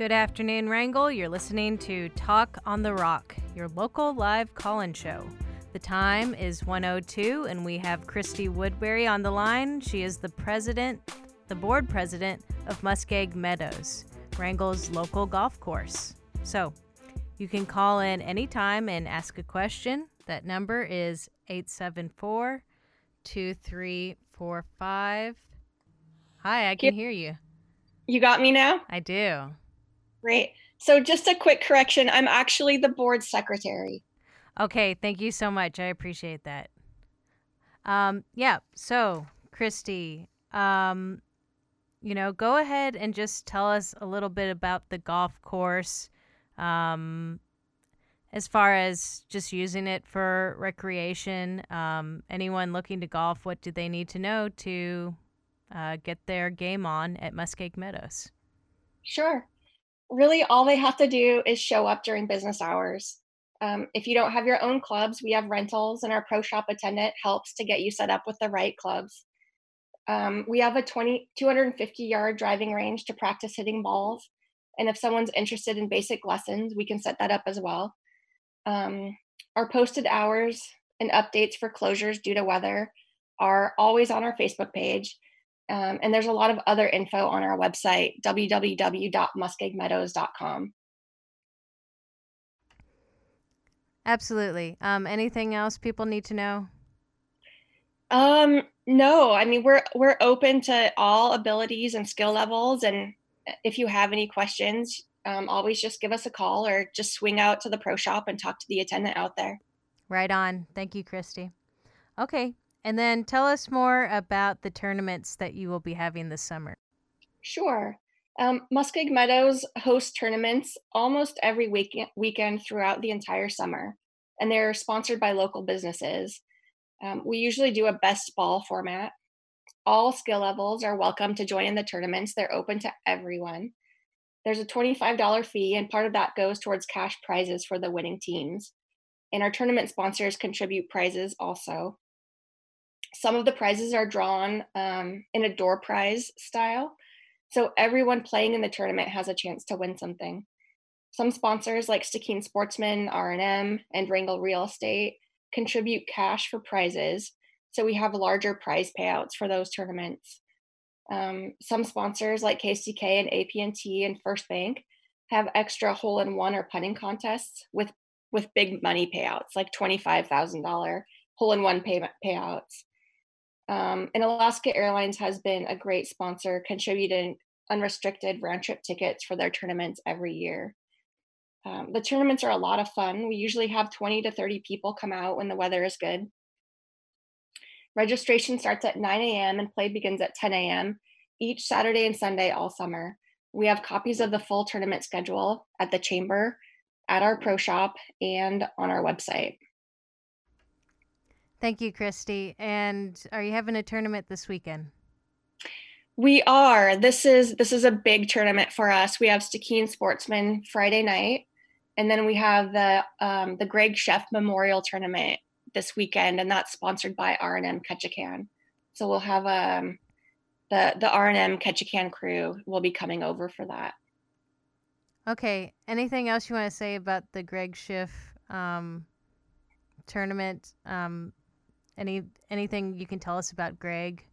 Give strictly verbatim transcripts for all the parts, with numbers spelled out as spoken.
Good afternoon, Wrangell. You're listening to Talk on the Rock, your local live call-in show. The time is one oh two, and we have Christy Woodbury on the line. She is the president, the board president of Muskeg Meadows, Wrangell's local golf course. So you can call in anytime and ask a question. That number is eight seven four, two three four five. Hi, I can hear you. You got me now? I do. Great. So just a quick correction. I'm actually the board secretary. Okay, thank you so much. I appreciate that. Um, yeah, so, Christy, um, you know, go ahead and just tell us a little bit about the golf course, um, as far as just using it for recreation. Um, anyone looking to golf, what do they need to know to uh, get their game on at Muskeg Meadows? Sure. Really, all they have to do is show up during business hours. Um, if you don't have your own clubs, we have rentals, and our pro shop attendant helps to get you set up with the right clubs. Um, we have a twenty, two hundred fifty yard driving range to practice hitting balls. And if someone's interested in basic lessons, we can set that up as well. Um, our posted hours and updates for closures due to weather are always on our Facebook page. Um, and there's a lot of other info on our website, w w w dot muskeg meadows dot com. Absolutely. Um, anything else people need to know? Um, no, I mean, we're we're open to all abilities and skill levels. And if you have any questions, um, always just give us a call or just swing out to the pro shop and talk to the attendant out there. Right on. Thank you, Christy. Okay. And then tell us more about the tournaments that you will be having this summer. Sure. Um, Muskeg Meadows hosts tournaments almost every weekend, weekend throughout the entire summer, and they're sponsored by local businesses. Um, we usually do a best ball format. All skill levels are welcome to join in the tournaments. They're open to everyone. There's a twenty-five dollars fee, and part of that goes towards cash prizes for the winning teams. And our tournament sponsors contribute prizes also. Some of the prizes are drawn um, in a door prize style. So everyone playing in the tournament has a chance to win something. Some sponsors like Stikine Sportsman, R and M, and Wrangell Real Estate contribute cash for prizes. So we have larger prize payouts for those tournaments. Um, some sponsors like K C K and A P and T and First Bank have extra hole-in-one or putting contests with, with big money payouts, like twenty-five thousand dollars hole-in-one pay, payouts. Um, and Alaska Airlines has been a great sponsor, contributing unrestricted round trip tickets for their tournaments every year. Um, the tournaments are a lot of fun. We usually have twenty to thirty people come out when the weather is good. Registration starts at nine a.m. and play begins at ten a.m. each Saturday and Sunday all summer. We have copies of the full tournament schedule at the chamber, at our pro shop, and on our website. Thank you, Christy. And are you having a tournament this weekend? We are. This is this is a big tournament for us. We have Stikine Sportsman Friday night, and then we have the um, the Greg Sheff Memorial Tournament this weekend, and that's sponsored by R and M Ketchikan. So we'll have um, the the R and M Ketchikan crew will be coming over for that. Okay. Anything else you want to say about the Greg Schiff um, tournament? Um, any anything you can tell us about Greg?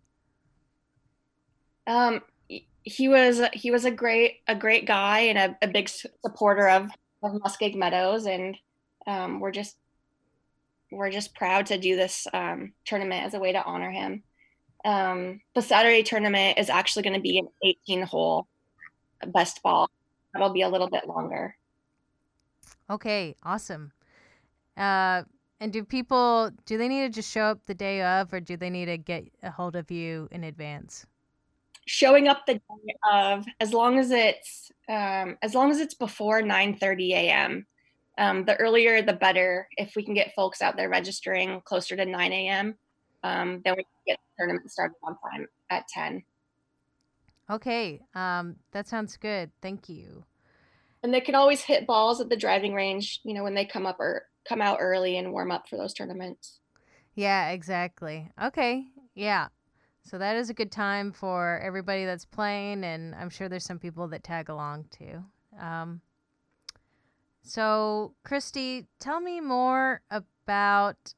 Um, he was he was a great a great guy and a, a big supporter of, of Muskeg Meadows, and um, we're just we're just proud to do this um, tournament as a way to honor him. Um, the Saturday tournament is actually going to be an eighteen hole best ball. That'll be a little bit longer. Okay, awesome. Uh, and do people, do they need to just show up the day of, or do they need to get a hold of you in advance? Showing up the day of, as long as it's um, as long as it's before nine thirty a.m. Um, the earlier the better. If we can get folks out there registering closer to nine a.m., um, then we can get the tournament started on time at ten. Okay, um, that sounds good. Thank you. And they can always hit balls at the driving range, you know, when they come up or come out early and warm up for those tournaments. Yeah, exactly. Okay, yeah. So that is a good time for everybody that's playing, and I'm sure there's some people that tag along too. Um, so, Christy, tell me more about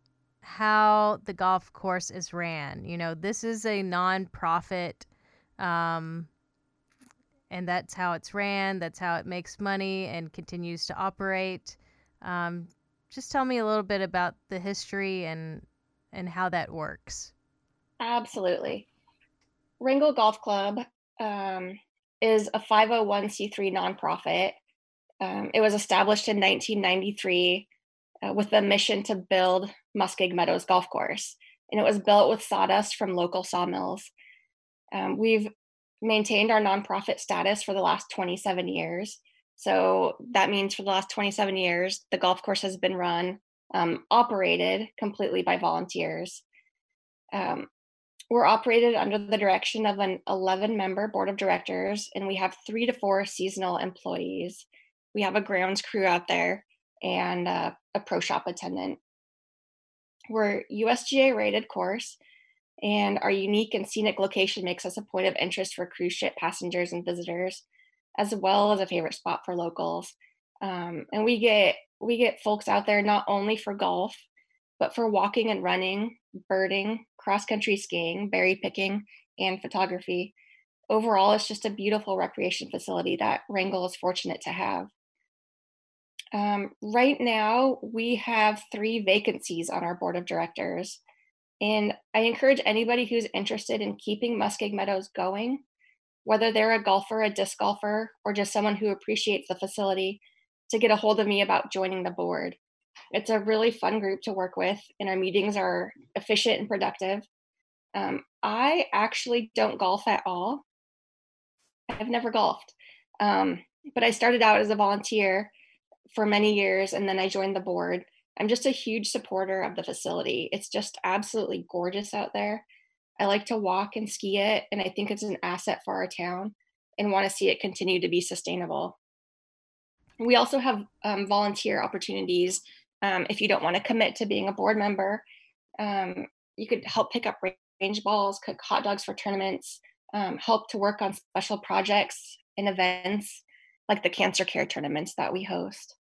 how the golf course is ran. You know, this is a nonprofit, um, and that's how it's ran. That's how it makes money and continues to operate. Um, just tell me a little bit about the history and and how that works. Absolutely. Ringel Golf Club um, is a five oh one c three nonprofit. Um, it was established in nineteen ninety-three uh, with the mission to build Muskeg Meadows Golf Course. And it was built with sawdust from local sawmills. Um, we've maintained our nonprofit status for the last twenty-seven years. So that means for the last twenty-seven years, the golf course has been run, um, operated completely by volunteers. Um, we're operated under the direction of an eleven member board of directors, and we have three to four seasonal employees. We have a grounds crew out there and uh, a pro shop attendant. We're U S G A rated course, and our unique and scenic location makes us a point of interest for cruise ship passengers and visitors, as well as a favorite spot for locals. Um, and we get we get folks out there not only for golf, but for walking and running, birding, cross country skiing, berry picking, and photography. Overall, it's just a beautiful recreation facility that Wrangell is fortunate to have. Um, right now, we have three vacancies on our board of directors. And I encourage anybody who's interested in keeping Muskeg Meadows going, whether they're a golfer, a disc golfer, or just someone who appreciates the facility, to get a hold of me about joining the board. It's a really fun group to work with, and our meetings are efficient and productive. Um, I actually don't golf at all. I've never golfed, um, but I started out as a volunteer for many years, and then I joined the board. I'm just a huge supporter of the facility. It's just absolutely gorgeous out there. I like to walk and ski it, and I think it's an asset for our town and want to see it continue to be sustainable. We also have um, volunteer opportunities. Um, if you don't want to commit to being a board member, um, you could help pick up range balls, cook hot dogs for tournaments, um, help to work on special projects and events like the cancer care tournaments that we host.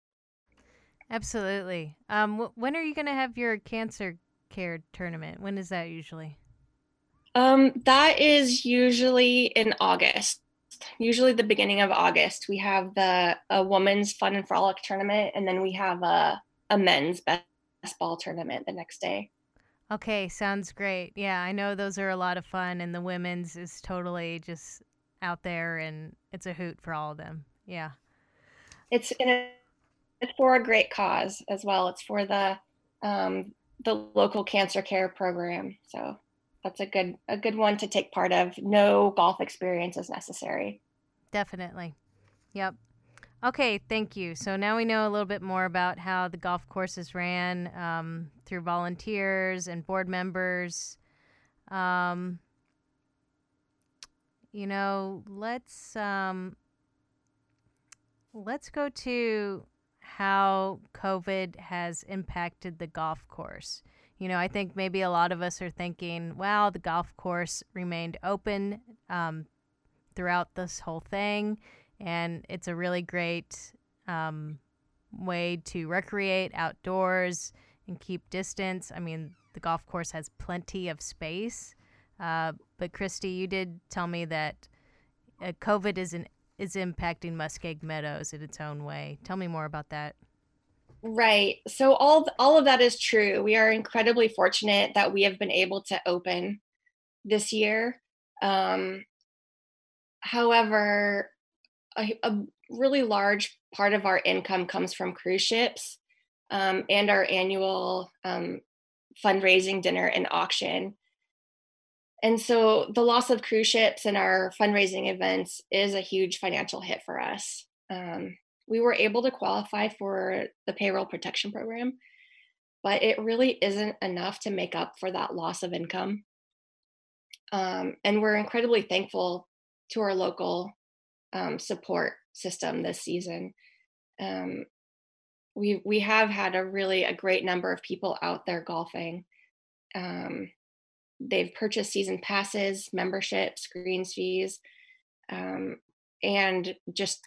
Absolutely. Um, wh- when are you going to have your cancer care tournament? When is that usually? Um, that is usually in August. Usually the beginning of August. We have the a women's fun and frolic tournament, and then we have a a men's best ball tournament the next day. Okay, sounds great. Yeah, I know those are a lot of fun, and the women's is totally just out there, and it's a hoot for all of them. Yeah. It's and it's for a great cause as well. It's for the um, the local cancer care program. So that's a good a good one to take part of. No golf experience is necessary. Definitely. Yep. Okay, thank you. So now we know a little bit more about how the golf course is ran um, through volunteers and board members. Um, you know, let's um, let's go to how COVID has impacted the golf course. You know, I think maybe a lot of us are thinking, wow, the golf course remained open um, throughout this whole thing, and it's a really great um, way to recreate outdoors and keep distance. I mean, the golf course has plenty of space. Uh, but Christy, you did tell me that uh, COVID is an, is impacting Muskeg Meadows in its own way. Tell me more about that. Right. So all all of that is true. We are incredibly fortunate that we have been able to open this year. Um, however, a, a really large part of our income comes from cruise ships um, and our annual um, fundraising dinner and auction. And so the loss of cruise ships and our fundraising events is a huge financial hit for us. Um, we were able to qualify for the payroll protection program, but it really isn't enough to make up for that loss of income. Um, and we're incredibly thankful to our local um, support system this season. Um, we we have had a really a great number of people out there golfing. Um, they've purchased season passes, memberships, greens fees, um, and just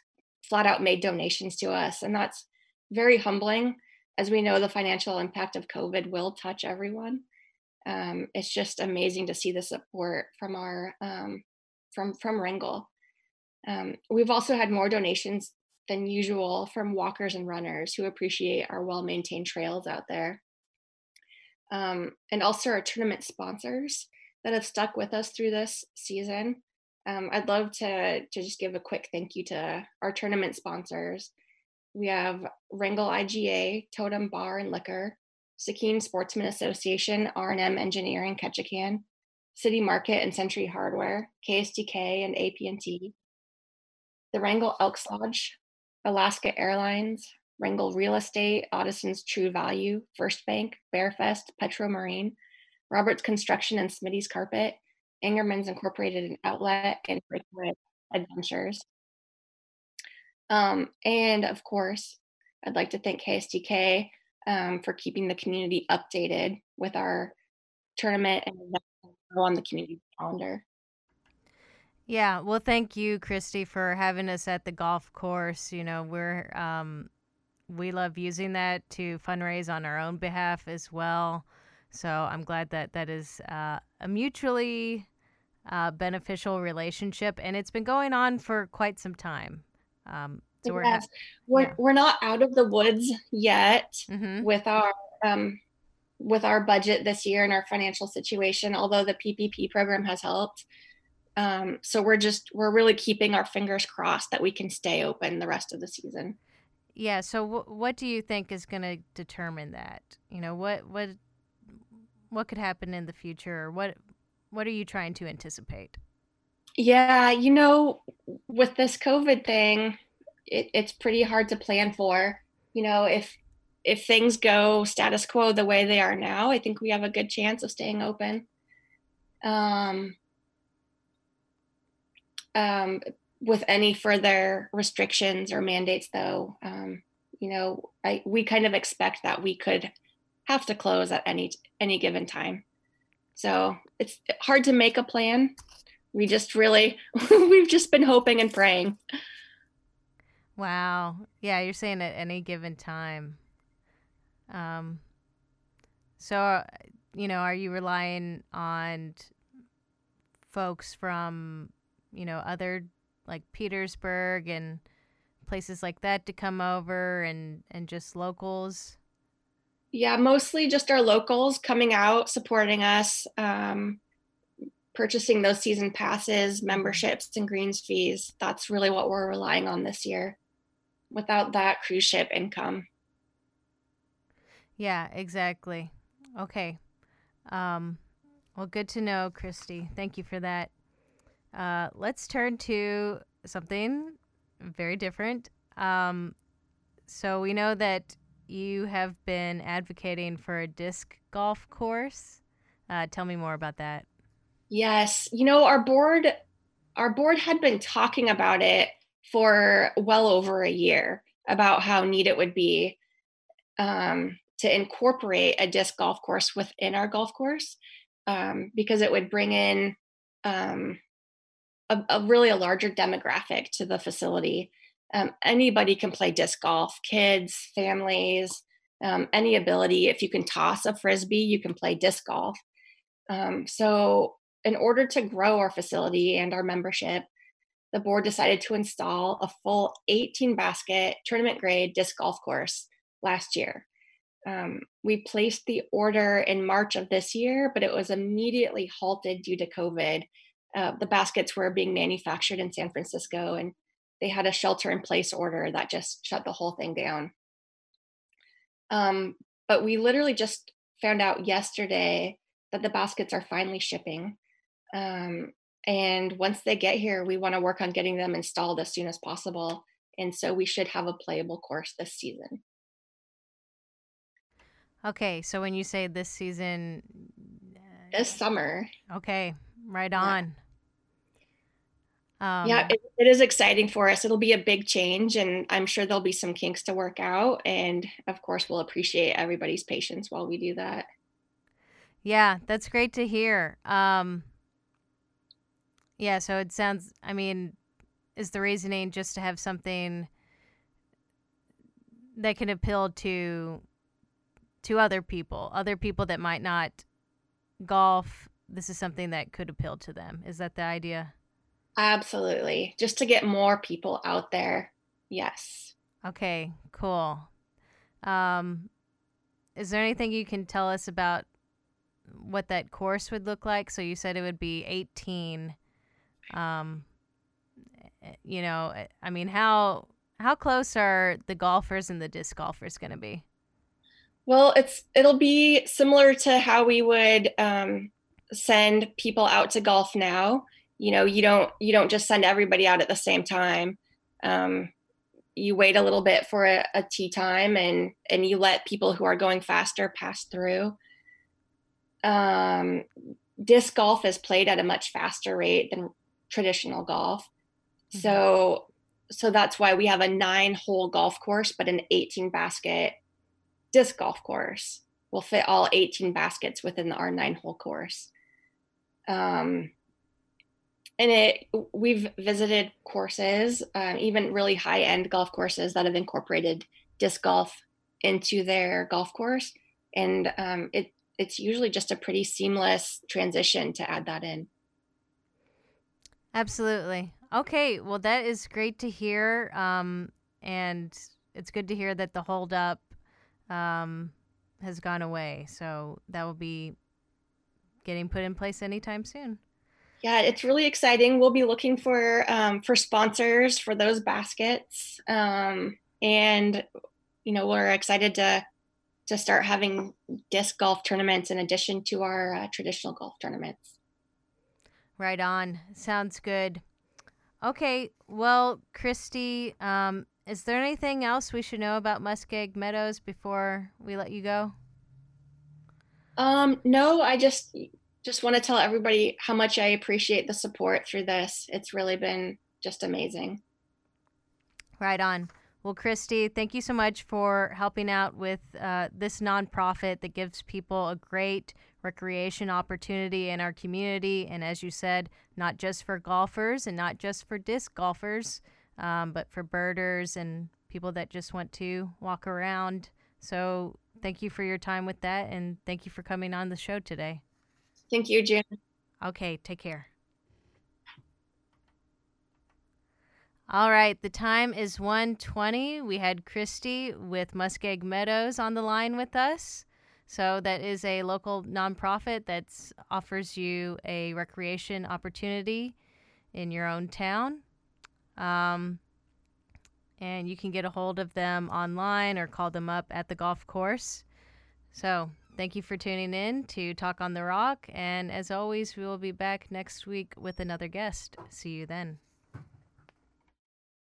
flat out made donations to us. And that's very humbling, as we know the financial impact of COVID will touch everyone. Um, it's just amazing to see the support from our um, from from Wrangell. Um, we've also had more donations than usual from walkers and runners who appreciate our well-maintained trails out there. Um, and also our tournament sponsors that have stuck with us through this season. Um, I'd love to, to just give a quick thank you to our tournament sponsors. We have Wrangell I G A, Totem Bar and Liquor, Sakine Sportsman Association, R and M Engineering, Ketchikan, City Market and Century Hardware, K S D K and A P and T, the Wrangell Elks Lodge, Alaska Airlines, Wrangell Real Estate, Audison's True Value, First Bank, Bearfest, Petro Marine, Roberts Construction and Smitty's Carpet, Angerman's Incorporated and Outlet, and Breakaway Adventures. Um, and of course, I'd like to thank K S D K um, for keeping the community updated with our tournament and on the community calendar. Yeah, well, thank you, Christy, for having us at the golf course. You know, we're um, we love using that to fundraise on our own behalf as well. So I'm glad that that is uh, a mutually uh, beneficial relationship, and it's been going on for quite some time. Um, so we're yes, ha- we're yeah. we're not out of the woods yet Mm-hmm. with our um, with our budget this year and our financial situation. Although the P P P program has helped, um, so we're just we're really keeping our fingers crossed that we can stay open the rest of the season. Yeah. So w- what do you think is going to determine that? You know, what what what could happen in the future, or what what are you trying to anticipate? Yeah, you know, with this COVID thing, it, it's pretty hard to plan for. You know, if if things go status quo the way they are now, I think we have a good chance of staying open. Um, um, with any further restrictions or mandates, though, um, you know, I we kind of expect that we could have to close at any any given time. So it's hard to make a plan. We just really we've just been hoping and praying. Wow. Yeah, you're saying at any given time. Um, so, uh, you know, are you relying on folks from, you know, other like Petersburg and places like that to come over and, and just locals? Yeah, mostly just our locals coming out, supporting us, um, purchasing those season passes, memberships, and greens fees. That's really what we're relying on this year. Without that, cruise ship income. Yeah, exactly. Okay. Um, well, good to know, Christy. Thank you for that. Uh, let's turn to something very different. Um, so we know that you have been advocating for a disc golf course. Uh, tell me more about that. Yes, you know, our board our board had been talking about it for well over a year about how neat it would be um, to incorporate a disc golf course within our golf course um, because it would bring in um, a, a really a larger demographic to the facility. Um, anybody can play disc golf, kids, families, um, any ability. If you can toss a frisbee, you can play disc golf. Um, so, in order to grow our facility and our membership, the board decided to install a full eighteen basket tournament grade disc golf course last year. Um, we placed the order in March of this year, but it was immediately halted due to COVID. Uh, the baskets were being manufactured in San Francisco, and they had a shelter in place order that just shut the whole thing down. Um, but we literally just found out yesterday that the baskets are finally shipping. Um, and once they get here, we want to work on getting them installed as soon as possible. And so we should have a playable course this season. Okay, so when you say this season, This summer. okay, right Yeah. on. Um, Yeah, it, it is exciting for us. It'll be a big change, and I'm sure there'll be some kinks to work out. And of course, we'll appreciate everybody's patience while we do that. yeah, that's great to hear. Um, yeah, so it sounds, I mean, is the reasoning just to have something that can appeal to to other people, other people that might not golf? This is something that could appeal to them. Is that the idea? Absolutely. Just to get more people out there. Yes. Okay, cool. Um, is there anything you can tell us about what that course would look like? So you said it would be eighteen. Um, you know, I mean, how how close are the golfers and the disc golfers going to be? Well, it's it'll be similar to how we would um, send people out to golf now. You know, you don't you don't just send everybody out at the same time. Um, you wait a little bit for a, a tee time, and and you let people who are going faster pass through. Um, disc golf is played at a much faster rate than traditional golf. Mm-hmm. So so that's why we have a nine hole golf course, but an eighteen basket disc golf course. We'll fit all eighteen baskets within our nine hole course. Um, and it, we've visited courses, um, even really high end golf courses that have incorporated disc golf into their golf course. And um, it, it's usually just a pretty seamless transition to add that in. Absolutely. Okay. Well, that is great to hear. Um, and it's good to hear that the holdup um, has gone away. So that will be getting put in place anytime soon. Yeah, it's really exciting. We'll be looking for um, for sponsors for those baskets, um, and you know we're excited to to start having disc golf tournaments in addition to our uh, traditional golf tournaments. Right on. Sounds good. Okay. Well, Christy, um, is there anything else we should know about Muskeg Meadows before we let you go? Um, no, I just just want to tell everybody how much I appreciate the support through this. It's really been just amazing. Right on. Well, Christy, thank you so much for helping out with uh, this nonprofit that gives people a great recreation opportunity in our community. And as you said, not just for golfers and not just for disc golfers, um, but for birders and people that just want to walk around. So thank you for your time with that. And thank you for coming on the show today. Thank you, June. Okay, take care. All right, the time is one twenty. We had Christy with Muskeg Meadows on the line with us. So that is a local nonprofit that offers you a recreation opportunity in your own town. Um, and you can get a hold of them online or call them up at the golf course. So thank you for tuning in to Talk on the Rock. And as always, we will be back next week with another guest. See you then.